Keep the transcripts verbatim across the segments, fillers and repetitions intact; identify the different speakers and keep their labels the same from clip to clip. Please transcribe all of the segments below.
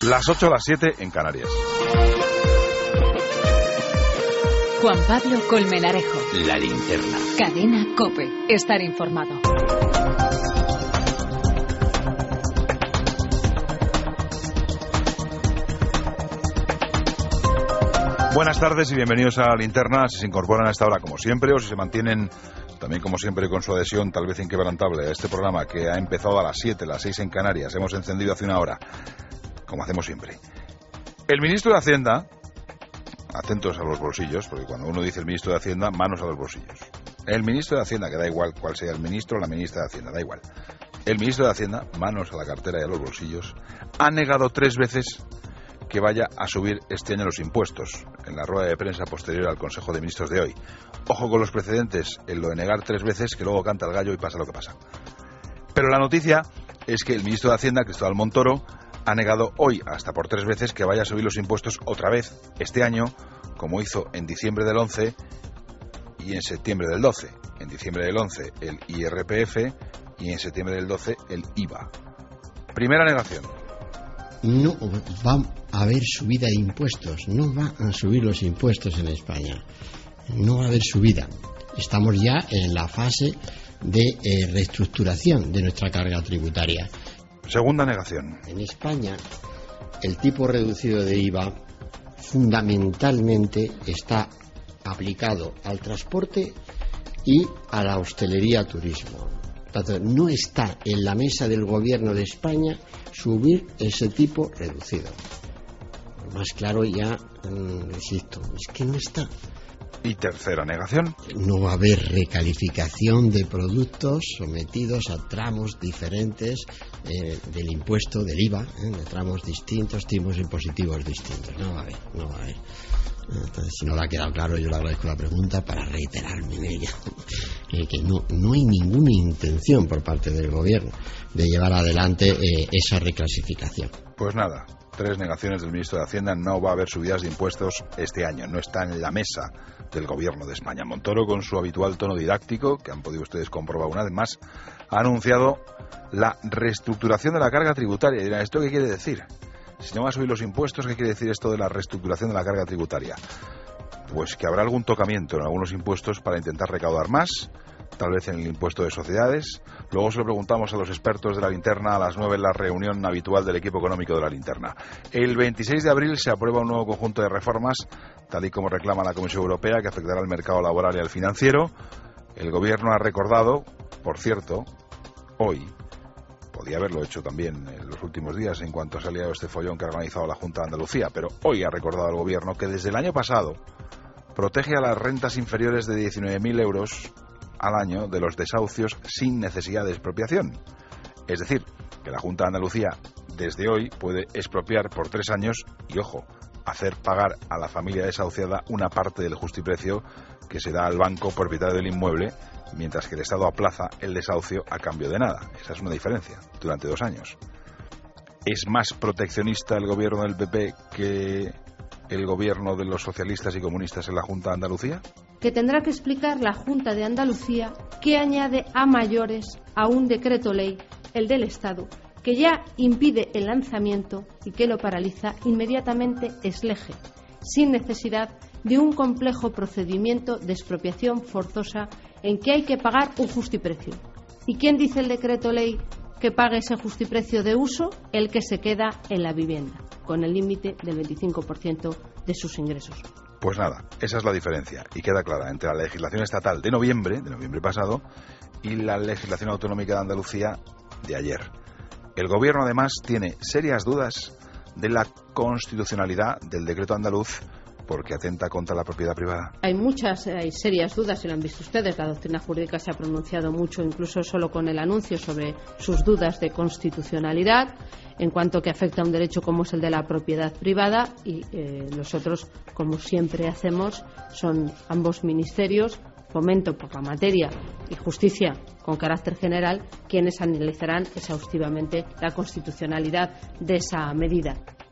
Speaker 1: Las ocho, las siete en Canarias.
Speaker 2: Juan Pablo Colmenarejo.
Speaker 3: La Linterna.
Speaker 2: Cadena COPE. Estar informado.
Speaker 1: Buenas tardes y bienvenidos a La Linterna. Si se incorporan a esta hora como siempre o si se mantienen también como siempre con su adhesión tal vez inquebrantable a este programa que ha empezado a las siete, las seis en Canarias. Hemos encendido hace una hora, como hacemos siempre. El ministro de Hacienda, atentos a los bolsillos, porque cuando uno dice el ministro de Hacienda, manos a los bolsillos. El ministro de Hacienda, que da igual cuál sea el ministro o la ministra de Hacienda, da igual. El ministro de Hacienda, manos a la cartera y a los bolsillos, ha negado tres veces que vaya a subir este año los impuestos, en la rueda de prensa posterior al Consejo de Ministros de hoy. Ojo con los precedentes, en lo de negar tres veces, que luego canta el gallo y pasa lo que pasa. Pero la noticia es que el ministro de Hacienda, Cristóbal Montoro, ha negado hoy, hasta por tres veces, que vaya a subir los impuestos otra vez este año, como hizo en diciembre del once y en septiembre del doce. En diciembre del once el I R P F y en septiembre del doce el I V A. Primera negación.
Speaker 4: No va a haber subida de impuestos, no va a subir los impuestos en España, no va a haber subida. Estamos ya en la fase de eh, reestructuración de nuestra carga tributaria.
Speaker 1: Segunda negación.
Speaker 4: En España el tipo reducido de I V A fundamentalmente está aplicado al transporte y a la hostelería-turismo. No está en la mesa del gobierno de España subir ese tipo reducido. Más claro ya, mmm, insisto, es que no está.
Speaker 1: Y tercera negación.
Speaker 4: No va a haber recalificación de productos sometidos a tramos diferentes eh, del impuesto, del I V A, eh, de tramos distintos, tipos impositivos distintos. No va a haber, no va a haber. Entonces, si no le ha quedado claro, yo le agradezco la pregunta para reiterarme en ella. Eh, que no, no hay ninguna intención por parte del gobierno de llevar adelante eh, esa reclasificación.
Speaker 1: Pues nada, tres negaciones del ministro de Hacienda. No va a haber subidas de impuestos este año. No está en la mesa del gobierno de España. Montoro, con su habitual tono didáctico, que han podido ustedes comprobar una vez más, ha anunciado la reestructuración de la carga tributaria. Y dirán, ¿esto qué quiere decir? Si no va a subir los impuestos, ¿qué quiere decir esto de la reestructuración de la carga tributaria? Pues que habrá algún tocamiento en algunos impuestos para intentar recaudar más, tal vez en el impuesto de sociedades. Luego se lo preguntamos a los expertos de La Linterna a las nueve en la reunión habitual del equipo económico de La Linterna. El veintiséis de abril se aprueba un nuevo conjunto de reformas, tal y como reclama la Comisión Europea, que afectará al mercado laboral y al financiero. El gobierno ha recordado, por cierto, hoy, podía haberlo hecho también en los últimos días en cuanto ha salido este follón que ha organizado la Junta de Andalucía, pero hoy ha recordado al gobierno que desde el año pasado protege a las rentas inferiores de diecinueve mil euros al año de los desahucios sin necesidad de expropiación. Es decir, que la Junta de Andalucía desde hoy puede expropiar por tres años y, ojo, hacer pagar a la familia desahuciada una parte del justiprecio que se da al banco propietario del inmueble, mientras que el Estado aplaza el desahucio a cambio de nada. Esa es una diferencia, durante dos años. ¿Es más proteccionista el gobierno del P P que el gobierno de los socialistas y comunistas en la Junta de Andalucía?
Speaker 5: Que tendrá que explicar la Junta de Andalucía qué añade a mayores a un decreto ley, el del Estado, que ya impide el lanzamiento y que lo paraliza inmediatamente ex lege, sin necesidad de un complejo procedimiento de expropiación forzosa en que hay que pagar un justiprecio. ¿Y quién dice el decreto ley que pague ese justiprecio de uso? El que se queda en la vivienda, con el límite del veinticinco por ciento de sus ingresos.
Speaker 1: Pues nada, esa es la diferencia y queda clara entre la legislación estatal de noviembre, de noviembre pasado, y la legislación autonómica de Andalucía de ayer. El gobierno además tiene serias dudas de la constitucionalidad del decreto andaluz porque atenta contra la propiedad privada.
Speaker 5: Hay muchas, hay serias dudas, y lo han visto ustedes. La doctrina jurídica se ha pronunciado mucho, incluso solo con el anuncio, sobre sus dudas de constitucionalidad en cuanto que afecta a un derecho como es el de la propiedad privada, y eh, nosotros, como siempre hacemos, son ambos ministerios, Fomento por la materia y Justicia con carácter general, quienes analizarán exhaustivamente la constitucionalidad de esa medida.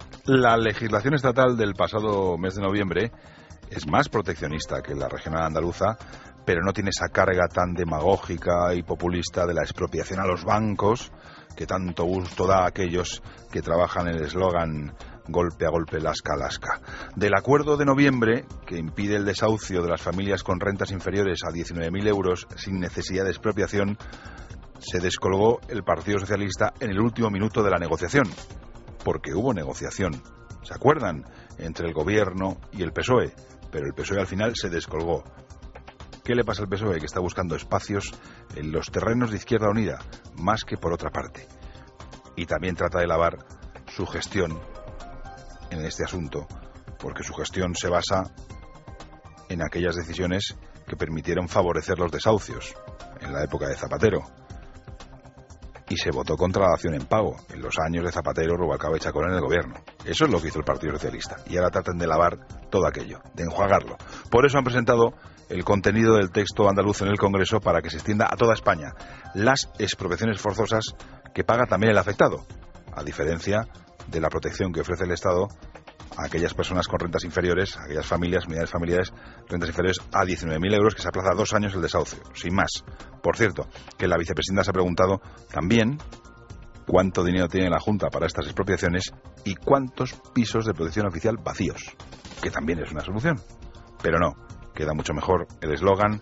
Speaker 1: La legislación estatal del pasado mes de noviembre es más proteccionista que la regional andaluza, pero no tiene esa carga tan demagógica y populista de la expropiación a los bancos que tanto gusto da a aquellos que trabajan el eslogan golpe a golpe, lasca a lasca. Del acuerdo de noviembre, que impide el desahucio de las familias con rentas inferiores a diecinueve mil euros sin necesidad de expropiación, se descolgó el Partido Socialista en el último minuto de la negociación, porque hubo negociación, ¿se acuerdan?, entre el Gobierno y el P S O E, pero el P S O E al final se descolgó. ¿Qué le pasa al P S O E? Que está buscando espacios en los terrenos de Izquierda Unida, más que por otra parte. Y también trata de lavar su gestión en este asunto, porque su gestión se basa en aquellas decisiones que permitieron favorecer los desahucios en la época de Zapatero. Y se votó contra la dación en pago en los años de Zapatero, Rubalcaba y Chacón en el gobierno. Eso es lo que hizo el Partido Socialista. Y ahora tratan de lavar todo aquello, de enjuagarlo. Por eso han presentado el contenido del texto andaluz en el Congreso para que se extienda a toda España las expropiaciones forzosas que paga también el afectado, a diferencia de la protección que ofrece el Estado a aquellas personas con rentas inferiores, a aquellas familias, unidades familiares, rentas inferiores a diecinueve mil euros, que se aplaza dos años el desahucio, sin más. Por cierto, que la vicepresidenta se ha preguntado también cuánto dinero tiene la Junta para estas expropiaciones y cuántos pisos de protección oficial vacíos, que también es una solución. Pero no, queda mucho mejor el eslogan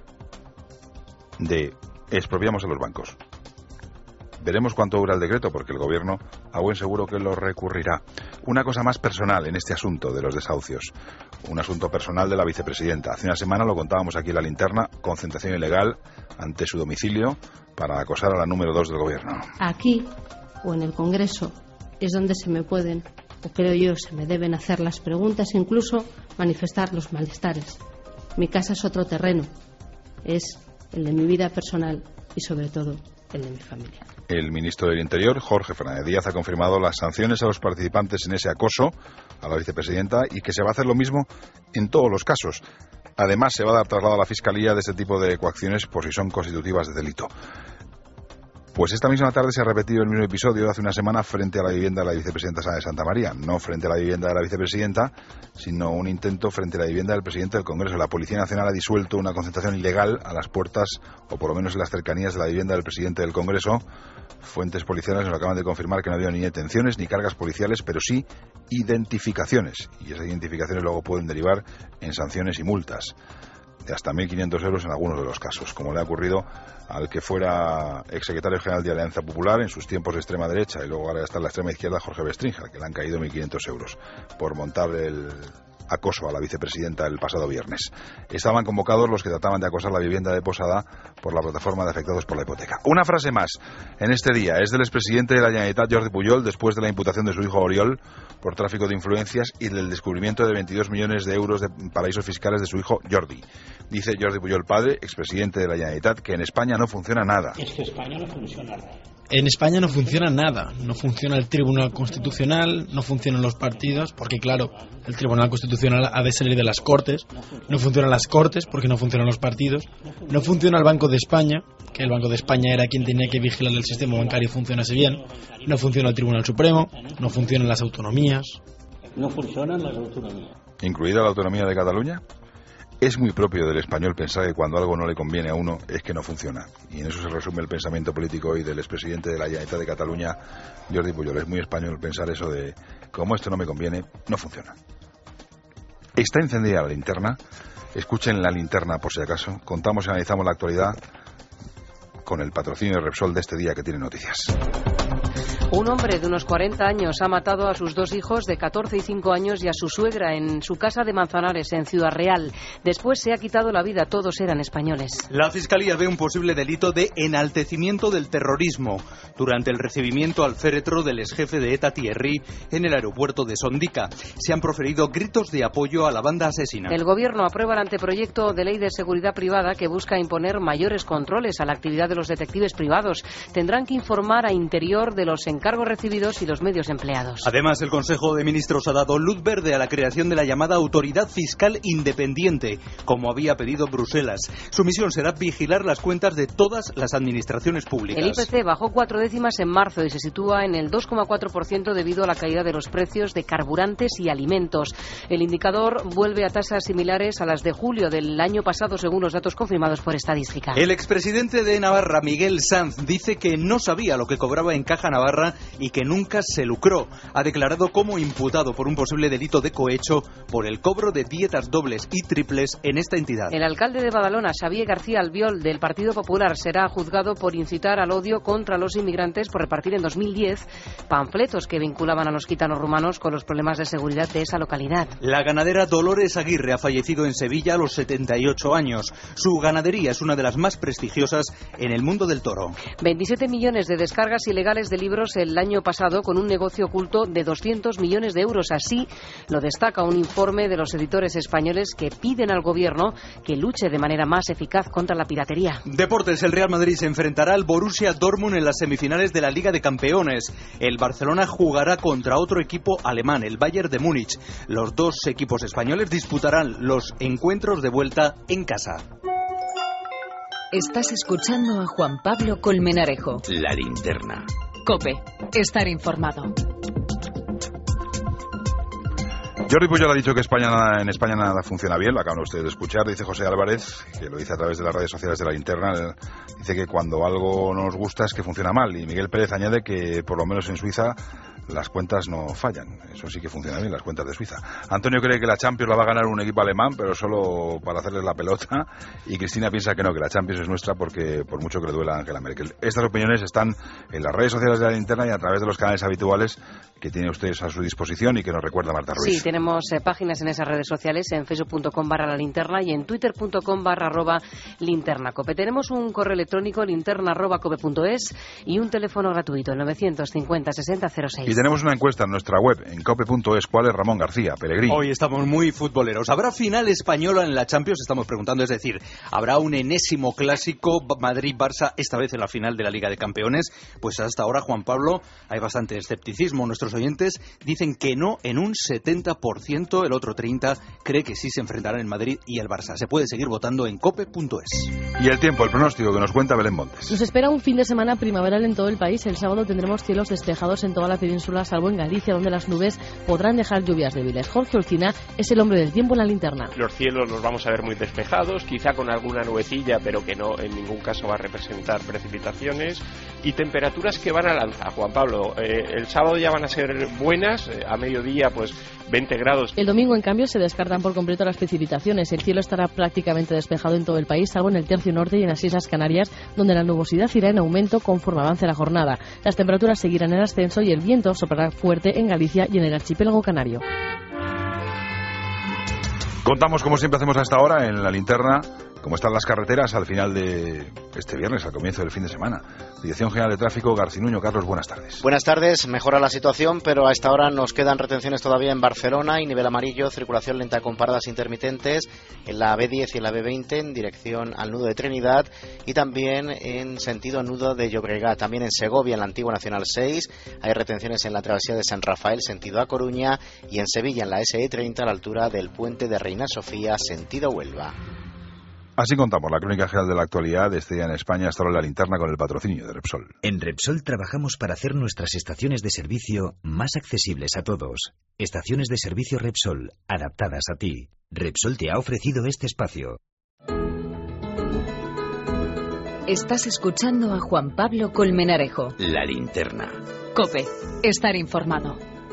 Speaker 1: de expropiamos a los bancos. Veremos cuánto dura el decreto, porque el Gobierno a buen seguro que lo recurrirá. Una cosa más personal en este asunto de los desahucios. Un asunto personal de la vicepresidenta. Hace una semana lo contábamos aquí en La Linterna, concentración ilegal ante su domicilio para acosar a la número dos del Gobierno.
Speaker 5: Aquí, o en el Congreso, es donde se me pueden, o creo yo, se me deben hacer las preguntas, incluso manifestar los malestares. Mi casa es otro terreno. Es el de mi vida personal y, sobre todo, el de mi familia.
Speaker 1: El ministro del Interior, Jorge Fernández Díaz, ha confirmado las sanciones a los participantes en ese acoso a la vicepresidenta y que se va a hacer lo mismo en todos los casos. Además, se va a dar traslado a la Fiscalía de este tipo de coacciones por si son constitutivas de delito. Pues esta misma tarde se ha repetido el mismo episodio de hace una semana frente a la vivienda de la vicepresidenta Sara de Santa María. No frente a la vivienda de la vicepresidenta, sino un intento frente a la vivienda del presidente del Congreso. La Policía Nacional ha disuelto una concentración ilegal a las puertas, o por lo menos en las cercanías de la vivienda del presidente del Congreso. Fuentes policiales nos acaban de confirmar que no ha habido ni detenciones ni cargas policiales, pero sí identificaciones. Y esas identificaciones luego pueden derivar en sanciones y multas de hasta mil quinientos euros en algunos de los casos, como le ha ocurrido al que fuera exsecretario general de Alianza Popular en sus tiempos de extrema derecha y luego ahora está en la extrema izquierda, Jorge Bestringe, que le han caído mil quinientos euros por montar el acoso a la vicepresidenta el pasado viernes. Estaban convocados los que trataban de acosar la vivienda de Posada por la plataforma de afectados por la hipoteca. Una frase más en este día es del expresidente de la Generalitat, Jordi Pujol, después de la imputación de su hijo Oriol por tráfico de influencias y del descubrimiento de veintidós millones de euros de paraísos fiscales de su hijo Jordi. Dice Jordi Pujol padre, expresidente de la Generalitat, que en España no funciona nada.
Speaker 3: Es que España no funciona nada.
Speaker 6: En España no funciona nada, no funciona el Tribunal Constitucional, no funcionan los partidos, porque claro, el Tribunal Constitucional ha de salir de las Cortes, no funcionan las Cortes porque no funcionan los partidos, no funciona el Banco de España, que el Banco de España era quien tenía que vigilar el sistema bancario y funcionase bien, no funciona el Tribunal Supremo, no funcionan las autonomías.
Speaker 3: No funcionan las autonomías.
Speaker 1: ¿Incluida la autonomía de Cataluña? Es muy propio del español pensar que cuando algo no le conviene a uno es que no funciona. Y en eso se resume el pensamiento político hoy del expresidente de la Generalitat de Cataluña, Jordi Pujol. Es muy español pensar eso de, como esto no me conviene, no funciona. Está encendida la linterna. Escuchen la linterna por si acaso. Contamos y analizamos la actualidad con el patrocinio de Repsol de este día que tiene noticias.
Speaker 7: Un hombre de unos cuarenta años ha matado a sus dos hijos de catorce y cinco años y a su suegra en su casa de Manzanares, en Ciudad Real. Después se ha quitado la vida, todos eran españoles.
Speaker 8: La Fiscalía ve un posible delito de enaltecimiento del terrorismo durante el recibimiento al féretro del exjefe de ETA Thierry en el aeropuerto de Sondica. Se han proferido gritos de apoyo a la banda asesina.
Speaker 7: El Gobierno aprueba el anteproyecto de ley de seguridad privada que busca imponer mayores controles a la actividad de los detectives privados. Tendrán que informar a Interior de los encargos encargos recibidos y los medios empleados.
Speaker 8: Además, el Consejo de Ministros ha dado luz verde a la creación de la llamada Autoridad Fiscal Independiente, como había pedido Bruselas. Su misión será vigilar las cuentas de todas las administraciones públicas.
Speaker 7: El I P C bajó cuatro décimas en marzo y se sitúa en el dos coma cuatro por ciento debido a la caída de los precios de carburantes y alimentos. El indicador vuelve a tasas similares a las de julio del año pasado, según los datos confirmados por Estadística.
Speaker 8: El expresidente de Navarra, Miguel Sanz, dice que no sabía lo que cobraba en Caja Navarra y que nunca se lucró. Ha declarado como imputado por un posible delito de cohecho por el cobro de dietas dobles y triples en esta entidad.
Speaker 7: El alcalde de Badalona, Xavier García Albiol, del Partido Popular, será juzgado por incitar al odio contra los inmigrantes por repartir en dos mil diez panfletos que vinculaban a los gitanos rumanos con los problemas de seguridad de esa localidad.
Speaker 8: La ganadera Dolores Aguirre ha fallecido en Sevilla a los setenta y ocho años. Su ganadería es una de las más prestigiosas en el mundo del toro.
Speaker 7: veintisiete millones de descargas ilegales de libros el año pasado, con un negocio oculto de doscientos millones de euros. Así lo destaca un informe de los editores españoles que piden al gobierno que luche de manera más eficaz contra la piratería.
Speaker 8: Deportes, el Real Madrid se enfrentará al Borussia Dortmund en las semifinales de la Liga de Campeones. El Barcelona jugará contra otro equipo alemán, el Bayern de Múnich. Los dos equipos españoles disputarán los encuentros de vuelta en casa.
Speaker 2: Estás escuchando a Juan Pablo Colmenarejo.
Speaker 9: La Linterna.
Speaker 2: COPE. Estar informado.
Speaker 1: Jordi Pujol ha dicho que España nada, en España nada funciona bien, lo acaban ustedes de escuchar. Dice José Álvarez, que lo dice a través de las redes sociales de La Linterna, dice que cuando algo no nos gusta es que funciona mal. Y Miguel Pérez añade que por lo menos en Suiza las cuentas no fallan. Eso sí que funciona bien, las cuentas de Suiza. Antonio cree que la Champions la va a ganar un equipo alemán, pero solo para hacerles la pelota. Y Cristina piensa que no, que la Champions es nuestra porque por mucho que le duela a Angela Merkel. Estas opiniones están en las redes sociales de La Linterna y a través de los canales habituales que tiene ustedes a su disposición y que nos recuerda Marta Ruiz.
Speaker 7: Sí, tenemos eh, páginas en esas redes sociales, en facebook punto com barra la linterna y en twitter punto com barra arroba linternacope. Tenemos un correo electrónico, linterna arroba cope punto es, y un teléfono gratuito, el novecientos cincuenta sesenta cero seis.
Speaker 1: Y tenemos una encuesta en nuestra web, en cope punto es. ¿Cuál es Ramón García Pellegrini?
Speaker 8: Hoy estamos muy futboleros. ¿Habrá final española en la Champions? Estamos preguntando, es decir, ¿habrá un enésimo clásico Madrid-Barça, esta vez en la final de la Liga de Campeones? Pues hasta ahora, Juan Pablo, hay bastante escepticismo. Nuestros oyentes dicen que no en un setenta por ciento, el otro treinta por ciento cree que sí se enfrentarán el Madrid y el Barça. Se puede seguir votando en cope punto es.
Speaker 1: Y el tiempo, el pronóstico que nos cuenta Belén Montes.
Speaker 10: Nos espera un fin de semana primaveral en todo el país. El sábado tendremos cielos despejados en toda la península, salvo en Galicia, donde las nubes podrán dejar lluvias débiles. Jorge Olcina es el hombre del tiempo en La Linterna.
Speaker 11: Los cielos los vamos a ver muy despejados, quizá con alguna nubecilla, pero que no en ningún caso va a representar precipitaciones, y temperaturas que van a lanzar, Juan Pablo. Eh, el sábado ya van a ser buenas, eh, a mediodía pues veinte grados.
Speaker 10: El domingo, en cambio, se descartan por completo las precipitaciones. El cielo estará prácticamente despejado en todo el país, salvo en el tercio norte y en las Islas Canarias, donde la nubosidad irá en aumento conforme avance la jornada. Las temperaturas seguirán en ascenso y el viento soplará fuerte en Galicia y en el archipiélago canario.
Speaker 1: Contamos, como siempre hacemos hasta ahora, en La Linterna, cómo están las carreteras al final de este viernes, al comienzo del fin de semana. Dirección General de Tráfico, Garcinuño. Carlos, buenas tardes.
Speaker 12: Buenas tardes. Mejora la situación, pero a esta hora nos quedan retenciones todavía en Barcelona y nivel amarillo, circulación lenta con paradas intermitentes en la B diez y en la B veinte en dirección al nudo de Trinidad y también en sentido nudo de Llobregat. También en Segovia, en la antigua Nacional seis, hay retenciones en la travesía de San Rafael, sentido a Coruña, y en Sevilla, en la S E treinta, a la altura del puente de Reina Sofía, sentido Huelva.
Speaker 1: Así contamos la crónica general de la actualidad de este día en España, hasta ahora en La Linterna con el patrocinio de Repsol.
Speaker 9: En Repsol trabajamos para hacer nuestras estaciones de servicio más accesibles a todos. Estaciones de servicio Repsol, adaptadas a ti. Repsol te ha ofrecido este espacio.
Speaker 2: Estás escuchando a Juan Pablo Colmenarejo.
Speaker 9: La Linterna.
Speaker 2: COPE. Estar informado.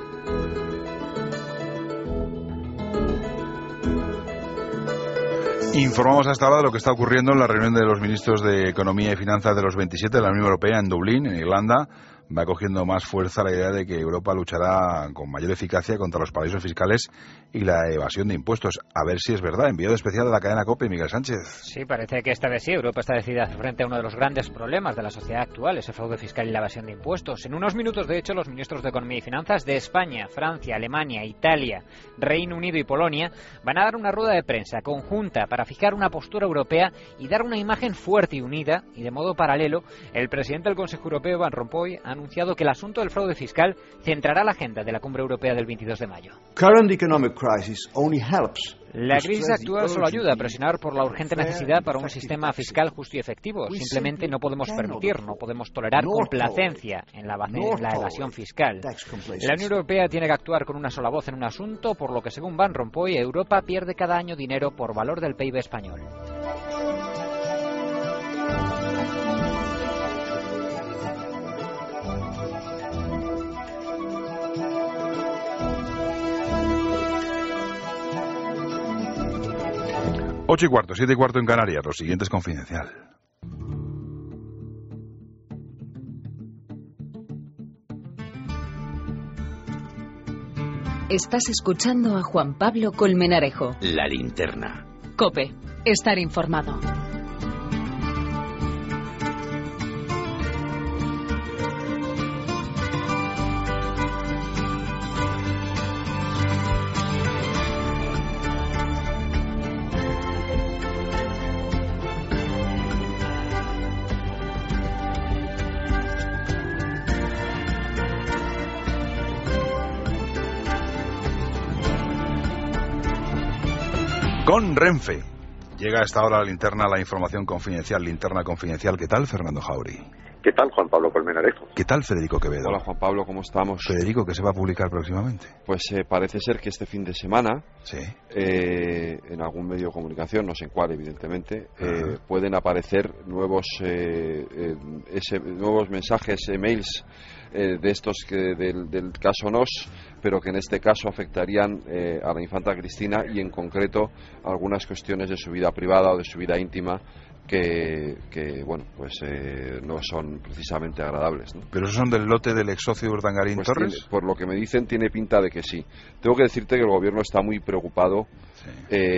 Speaker 1: Informamos hasta ahora de lo que está ocurriendo en la reunión de los ministros de Economía y Finanzas de los veintisiete de la Unión Europea en Dublín, en Irlanda. Va cogiendo más fuerza la idea de que Europa luchará con mayor eficacia contra los paraísos fiscales y la evasión de impuestos. A ver si es verdad. Enviado especial de la cadena COPE, Miguel Sánchez.
Speaker 13: Sí, parece que esta vez sí. Europa está decidida a hacer frente a uno de los grandes problemas de la sociedad actual, ese fraude fiscal y la evasión de impuestos. En unos minutos, de hecho, los ministros de Economía y Finanzas de España, Francia, Alemania, Italia, Reino Unido y Polonia van a dar una rueda de prensa conjunta para fijar una postura europea y dar una imagen fuerte y unida. Y de modo paralelo, el presidente del Consejo Europeo, Van Rompuy, ha anunciado que el asunto del fraude fiscal centrará la agenda de la cumbre europea del veintidós de mayo.
Speaker 14: Current economic crisis only helps.
Speaker 13: La crisis actual solo ayuda a presionar por la urgente necesidad para un sistema fiscal justo y efectivo. Simplemente no podemos permitir, no podemos tolerar complacencia en la, en la evasión fiscal. La Unión Europea tiene que actuar con una sola voz en un asunto, por lo que, según Van Rompuy, Europa pierde cada año dinero por valor del P I B español.
Speaker 1: Ocho y cuarto, siete y cuarto en Canarias. Lo siguiente es confidencial.
Speaker 2: Estás escuchando a Juan Pablo Colmenarejo.
Speaker 9: La linterna.
Speaker 2: COPE. Estar informado.
Speaker 1: Con Renfe. Llega a esta hora la linterna, la información confidencial, linterna confidencial. ¿Qué tal, Fernando Jauri?
Speaker 15: ¿Qué tal, Juan Pablo Colmenarejo?
Speaker 1: ¿Qué tal, Federico Quevedo?
Speaker 16: Hola, Juan Pablo, ¿cómo estamos?
Speaker 1: Federico, ¿qué se va a publicar próximamente?
Speaker 16: Pues eh, parece ser que este fin de semana,
Speaker 1: sí.
Speaker 16: eh, en algún medio de comunicación, no sé en cuál, evidentemente, eh, pueden aparecer nuevos, eh, eh, ese, nuevos mensajes, emails, eh, de estos que del, del caso Nos, pero que en este caso afectarían eh, a la infanta Cristina y en concreto algunas cuestiones de su vida privada o de su vida íntima que, que bueno, pues eh, no son precisamente agradables, ¿no?
Speaker 1: ¿Pero esos son del lote del ex socio de Urdangarín
Speaker 16: pues
Speaker 1: Torres?
Speaker 16: Tiene, por lo que me dicen, tiene pinta de que sí. Tengo que decirte que el gobierno está muy preocupado sí.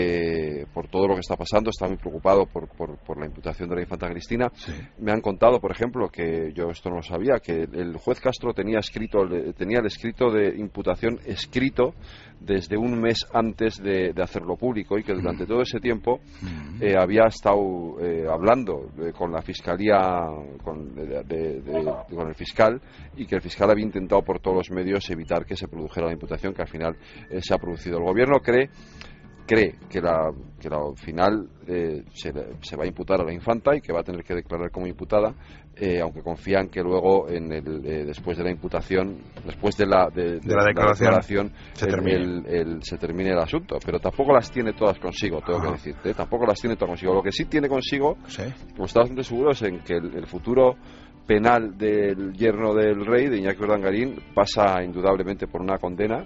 Speaker 16: eh, por todo lo que está pasando, está muy preocupado por, por, por la imputación de la infanta Cristina.
Speaker 1: Sí.
Speaker 16: Me han contado, por ejemplo, que yo esto no lo sabía, que el juez Castro tenía escrito tenía el escrito de imputación escrito desde un mes antes de, de hacerlo público y que durante mm. todo ese tiempo mm. eh, había estado eh, hablando eh, con la fiscalía, con, de, de, de, con el fiscal, y que el fiscal había intentado por todos los medios evitar que se produjera la imputación que al final eh, se ha producido. El gobierno cree cree que la que la final eh, se, se va a imputar a la infanta y que va a tener que declarar como imputada, eh, aunque confían que luego en el, eh, después de la imputación, después de la, de, de,
Speaker 1: de la declaración,
Speaker 16: la declaración
Speaker 1: se,
Speaker 16: el,
Speaker 1: termine.
Speaker 16: El, el, se termine el asunto, pero tampoco las tiene todas consigo, tengo Ajá. que decirte, ¿eh? tampoco las tiene todas consigo. Lo que sí tiene consigo,
Speaker 1: ¿Sí?
Speaker 16: como está bastante seguro, es en que el, el futuro penal del yerno del rey, de Iñaki Urdangarín, pasa indudablemente por una condena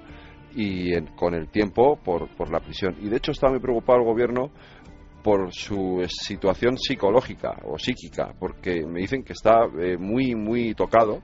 Speaker 16: y en, con el tiempo por, por la prisión. Y de hecho está muy preocupado el gobierno por su situación psicológica o psíquica, porque me dicen que está eh, muy, muy tocado,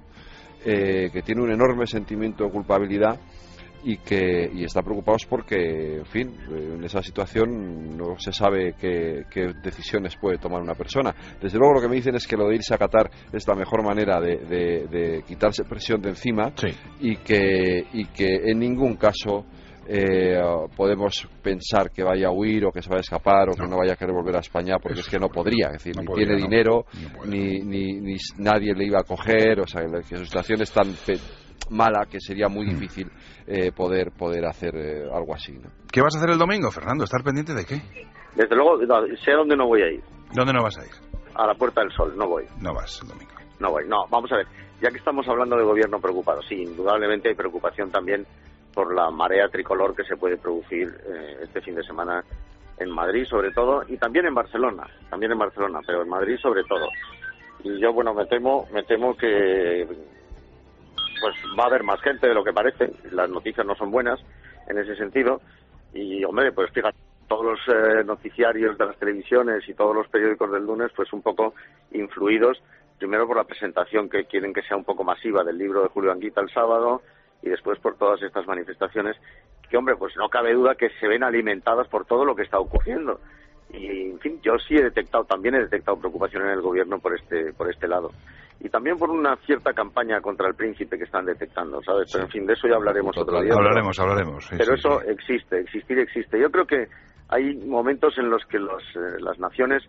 Speaker 16: eh, que tiene un enorme sentimiento de culpabilidad y que y está preocupados porque, en fin, en esa situación no se sabe qué, qué decisiones puede tomar una persona. Desde luego lo que me dicen es que lo de irse a Qatar es la mejor manera de, de, de quitarse presión de encima
Speaker 1: sí.
Speaker 16: y que y que en ningún caso eh, podemos pensar que vaya a huir o que se vaya a escapar o no. que no vaya a querer volver a España, porque Eso. es que no podría, es decir, no ni podría, tiene no. dinero, no ni, ni, ni nadie le iba a coger, o sea, que su situación es tan mala que sería muy difícil eh, poder poder hacer eh, algo así, ¿no?
Speaker 1: ¿Qué vas a hacer el domingo, Fernando? ¿Estar pendiente de qué?
Speaker 15: Desde luego, no, sé a dónde no voy a ir.
Speaker 1: ¿Dónde no vas a ir?
Speaker 15: A la Puerta del Sol, no voy.
Speaker 1: No vas el domingo.
Speaker 15: No voy, no, vamos a ver. Ya que estamos hablando de gobierno preocupado, sí, indudablemente hay preocupación también por la marea tricolor que se puede producir eh, este fin de semana en Madrid, sobre todo, y también en Barcelona, también en Barcelona, pero en Madrid sobre todo. Y yo, bueno, me temo, me temo que pues va a haber más gente de lo que parece. Las noticias no son buenas en ese sentido y, hombre, pues fíjate, todos los eh, noticiarios de las televisiones y todos los periódicos del lunes pues un poco influidos primero por la presentación que quieren que sea un poco masiva del libro de Julio Anguita el sábado y después por todas estas manifestaciones que, hombre, pues no cabe duda que se ven alimentadas por todo lo que está ocurriendo. Y, en fin, yo sí he detectado, también he detectado preocupación en el gobierno por este por este lado. Y también por una cierta campaña contra el príncipe que están detectando, ¿sabes? Pero, en fin, de eso ya hablaremos otro día.
Speaker 1: Hablaremos, hablaremos. Sí,
Speaker 15: pero
Speaker 1: sí,
Speaker 15: eso
Speaker 1: sí.
Speaker 15: existe, existir existe. Yo creo que hay momentos en los que los, eh, las naciones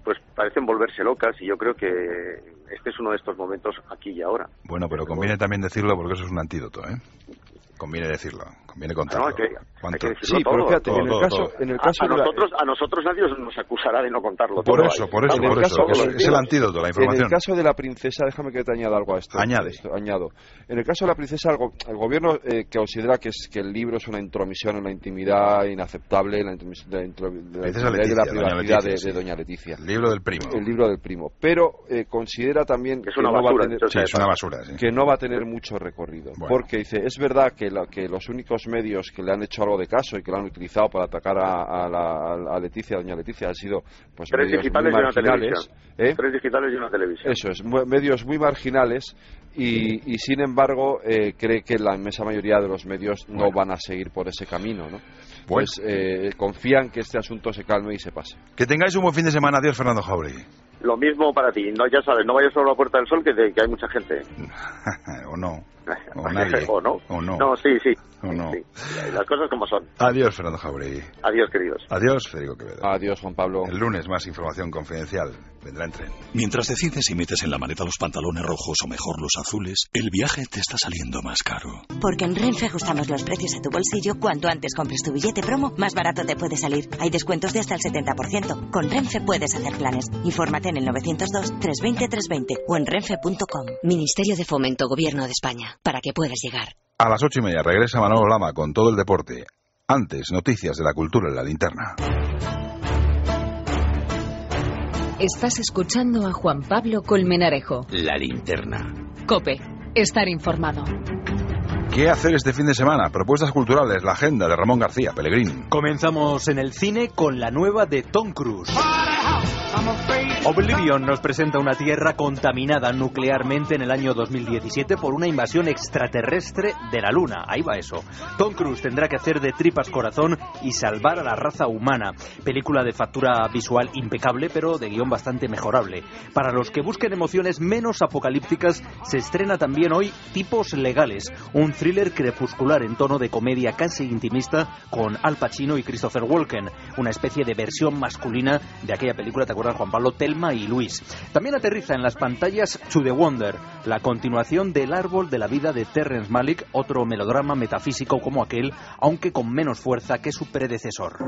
Speaker 15: pues parecen volverse locas, y yo creo que este es uno de estos momentos aquí y ahora.
Speaker 1: Bueno, pero conviene también decirlo porque eso es un antídoto, ¿eh? Conviene decirlo, conviene contarlo.
Speaker 15: No, hay que, hay que decirlo
Speaker 16: sí,
Speaker 15: todo,
Speaker 16: pero fíjate,
Speaker 15: todo,
Speaker 16: en el
Speaker 15: todo,
Speaker 16: caso,
Speaker 15: todo.
Speaker 16: en el caso
Speaker 15: a, a
Speaker 16: de la-
Speaker 15: nosotros, a nosotros nadie nos acusará de no contarlo
Speaker 1: Por
Speaker 15: todo.
Speaker 1: eso,
Speaker 15: ahí.
Speaker 1: por eso,
Speaker 16: En el
Speaker 1: por
Speaker 16: caso
Speaker 1: eso, que
Speaker 16: de
Speaker 1: es,
Speaker 16: los-
Speaker 1: es el antídoto, la
Speaker 16: En
Speaker 1: información.
Speaker 16: el caso de la princesa, déjame que te añada algo a esto.
Speaker 1: Añade.
Speaker 16: Esto, añado. En el caso de la princesa, el, go- el gobierno eh, que considera que, es, que el libro es una intromisión en la intimidad inaceptable, la intromisión de la, intro- de la
Speaker 1: Princesa
Speaker 16: intimidad y de
Speaker 1: Leticia,
Speaker 16: la
Speaker 1: doña
Speaker 16: privacidad
Speaker 1: Leticia,
Speaker 16: de,
Speaker 1: sí.
Speaker 16: de doña Leticia.
Speaker 1: El libro del primo.
Speaker 16: El libro del primo. Pero eh, considera también
Speaker 15: Es
Speaker 16: que,
Speaker 15: una
Speaker 16: no va a
Speaker 15: basura,
Speaker 16: tener,
Speaker 15: entonces,
Speaker 1: Sí, es una basura, sí.
Speaker 16: que no va a tener mucho recorrido.
Speaker 1: Bueno.
Speaker 16: Porque dice, es verdad que, la- que los únicos medios que le han hecho algo de caso y que lo han utilizado para atacar a, a, la, a Leticia, a doña Leticia, han sido pues
Speaker 15: Tres
Speaker 16: medios
Speaker 15: digitales
Speaker 16: muy
Speaker 15: y una
Speaker 16: marginales.
Speaker 15: televisión.
Speaker 16: ¿eh?
Speaker 15: Tres digitales y una televisión.
Speaker 16: Eso es, mu- medios muy marginales y, y sin embargo eh, cree que la inmensa mayoría de los medios no van a seguir por ese camino, ¿no?
Speaker 1: Bueno.
Speaker 16: Pues eh, confían que este asunto se calme y se pase.
Speaker 1: Que tengáis un buen fin de semana. Adiós, Fernando Jauregui.
Speaker 15: Lo mismo para ti. No, ya sabes, no vayas solo a la Puerta del Sol, que, te- que hay mucha gente.
Speaker 1: o no. O nadie.
Speaker 15: ¿O no?
Speaker 1: O no.
Speaker 15: No, sí, sí.
Speaker 1: O no.
Speaker 15: Sí. Las cosas como son.
Speaker 1: Adiós, Fernando Jauregui.
Speaker 15: Adiós, queridos.
Speaker 1: Adiós, Federico Quevedo.
Speaker 16: Adiós, Juan Pablo.
Speaker 1: El lunes más información confidencial. Vendrá en tren.
Speaker 17: Mientras decides si metes en la maleta los pantalones rojos o mejor los azules, el viaje te está saliendo más caro.
Speaker 18: Porque en Renfe ajustamos los precios a tu bolsillo. Cuanto antes compres tu billete promo, más barato te puede salir. Hay descuentos de hasta el setenta por ciento. Con Renfe puedes hacer planes. Infórmate en el nueve cero dos, tres dos cero, tres dos cero o en renfe punto com.
Speaker 2: Ministerio de Fomento, Gobierno de España. Para que puedas llegar.
Speaker 1: A las ocho y media regresa Manolo Lama con todo el deporte. Antes, noticias de la cultura en la linterna.
Speaker 2: Estás escuchando a Juan Pablo Colmenarejo.
Speaker 17: La linterna.
Speaker 2: COPE. Estar informado.
Speaker 1: ¿Qué hacer este fin de semana? Propuestas culturales, la agenda de Ramón García Pellegrín.
Speaker 8: Comenzamos en el cine con la nueva de Tom Cruise. Oblivion nos presenta una Tierra contaminada nuclearmente en el año dos mil diecisiete por una invasión extraterrestre de la Luna. Ahí va eso. Tom Cruise tendrá que hacer de tripas corazón y salvar a la raza humana. Película de factura visual impecable, pero de guión bastante mejorable. Para los que busquen emociones menos apocalípticas, se estrena también hoy Tipos Legales, un thriller crepuscular en tono de comedia casi intimista con Al Pacino y Christopher Walken, una especie de versión masculina de aquella película, ¿te acuerdas, Juan Pablo? Telma y Luis. También aterriza en las pantallas To the Wonder, la continuación del Árbol de la Vida de Terrence Malick, otro melodrama metafísico como aquel, aunque con menos fuerza que su predecesor.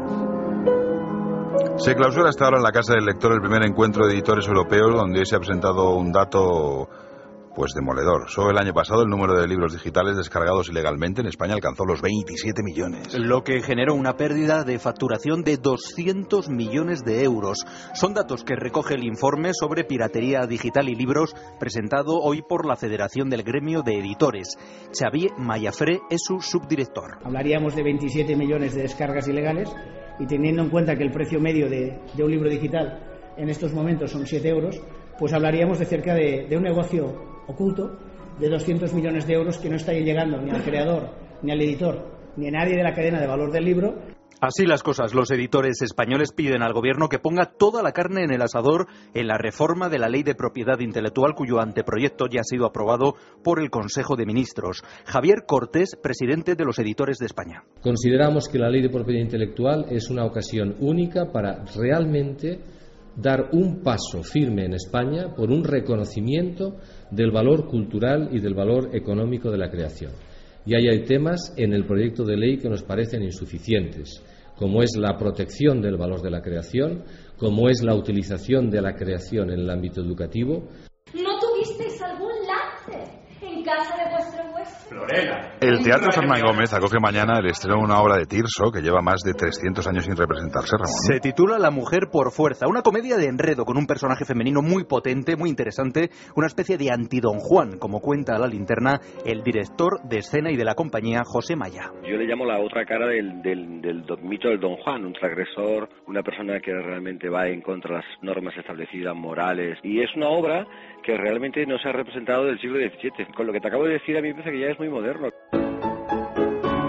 Speaker 1: Se clausura hasta ahora en la Casa del Lector el primer encuentro de editores europeos, donde hoy se ha presentado un dato pues demoledor. Solo el año pasado el número de libros digitales descargados ilegalmente en España alcanzó los veintisiete millones.
Speaker 8: Lo que generó una pérdida de facturación de doscientos millones de euros. Son datos que recoge el informe sobre piratería digital y libros presentado hoy por la Federación del Gremio de Editores. Xavier Mayafré es su subdirector.
Speaker 19: Hablaríamos de veintisiete millones de descargas ilegales y teniendo en cuenta que el precio medio de, de un libro digital en estos momentos son siete euros, pues hablaríamos de cerca de, de un negocio oculto de doscientos millones de euros que no está llegando ni al creador, ni al editor, ni a nadie de la cadena de valor del libro.
Speaker 8: Así las cosas, los editores españoles piden al gobierno que ponga toda la carne en el asador en la reforma de la Ley de Propiedad Intelectual, cuyo anteproyecto ya ha sido aprobado por el Consejo de Ministros. Javier Cortés, presidente de los Editores de España.
Speaker 20: Consideramos que la Ley de Propiedad Intelectual es una ocasión única para realmente dar un paso firme en España por un reconocimiento del valor cultural y del valor económico de la creación. Y ahí hay temas en el proyecto de ley que nos parecen insuficientes, como es la protección del valor de la creación, como es la utilización de la creación en el ámbito educativo.
Speaker 21: ¿No tuvisteis algún lance en casa de vuestro huésped?
Speaker 1: Florela. El Teatro Fernán Gómez acoge mañana el estreno de una obra de Tirso que lleva más de trescientos años sin representarse, Ramón.
Speaker 8: Se titula La mujer por fuerza, una comedia de enredo con un personaje femenino muy potente, muy interesante, una especie de anti-Don Juan, como cuenta a la linterna el director de escena y de la compañía, José Maya.
Speaker 22: Yo le llamo la otra cara del, del, del mito del Don Juan, un transgresor, una persona que realmente va en contra de las normas establecidas, morales, y es una obra que realmente no se ha representado del siglo diecisiete. Con lo que te acabo de decir, a mí me parece que ya es muy moderno.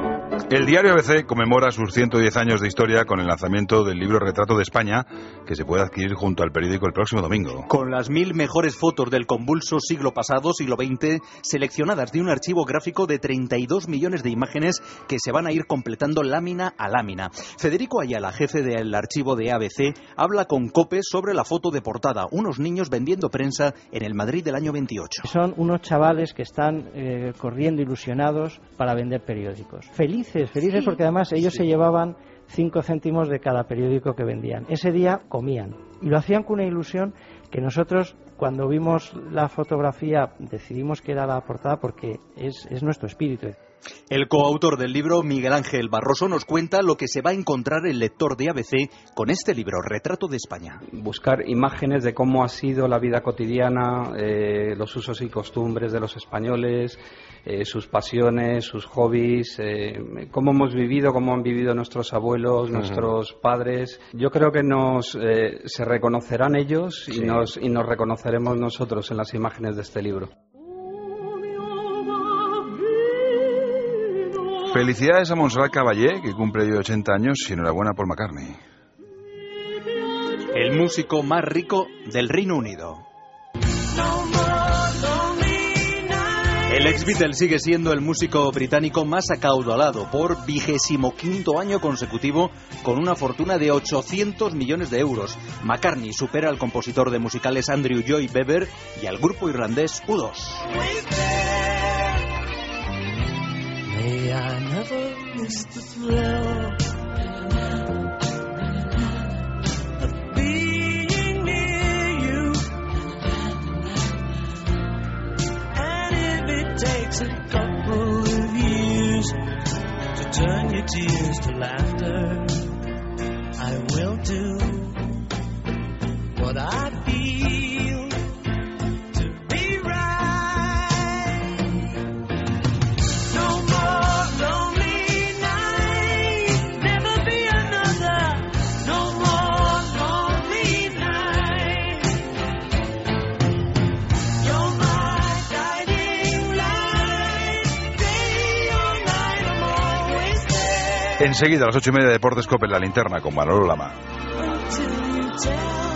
Speaker 1: El diario A B C conmemora sus ciento diez años de historia con el lanzamiento del libro Retrato de España, que se puede adquirir junto al periódico el próximo domingo.
Speaker 8: Con las mil mejores fotos del convulso siglo pasado, siglo veinte, seleccionadas de un archivo gráfico de treinta y dos millones de imágenes que se van a ir completando lámina a lámina. Federico Ayala, jefe del archivo de A B C, habla con COPE sobre la foto de portada, unos niños vendiendo prensa en el Madrid del año veintiocho.
Speaker 4: Son unos chavales que están eh, corriendo ilusionados para vender periódicos. Felices. Felices sí, porque además ellos sí. se llevaban cinco céntimos de cada periódico que vendían. Ese día comían y lo hacían con una ilusión que nosotros, cuando vimos la fotografía, decidimos que era la portada porque es, es nuestro espíritu.
Speaker 8: El coautor del libro, Miguel Ángel Barroso, nos cuenta lo que se va a encontrar el lector de A B C con este libro, Retrato de España.
Speaker 5: Buscar imágenes de cómo ha sido la vida cotidiana, eh, los usos y costumbres de los españoles, eh, sus pasiones, sus hobbies, eh, cómo hemos vivido, cómo han vivido nuestros abuelos, uh-huh. nuestros padres. Yo creo que nos eh, se reconocerán ellos y, sí. nos, y nos reconoceremos nosotros en las imágenes de este libro.
Speaker 1: Felicidades a Montserrat Caballé, que cumple hoy ochenta años, y enhorabuena por McCartney.
Speaker 8: El músico más rico del Reino Unido. El ex Beatle sigue siendo el músico británico más acaudalado por vigésimo quinto año consecutivo, con una fortuna de ochocientos millones de euros. McCartney supera al compositor de musicales Andrew Lloyd Webber y al grupo irlandés U dos.
Speaker 23: May I never miss the thrill of being near you, and if it takes a couple of years to turn your tears to laughter, I will do what I feel to be right. No more lonely night, never be another. No more lonely night. You're my guiding light, day or night, I'm always there.
Speaker 1: Enseguida a las ocho y media, Deportes COPE en la linterna con Manolo Lama.
Speaker 23: Until you tell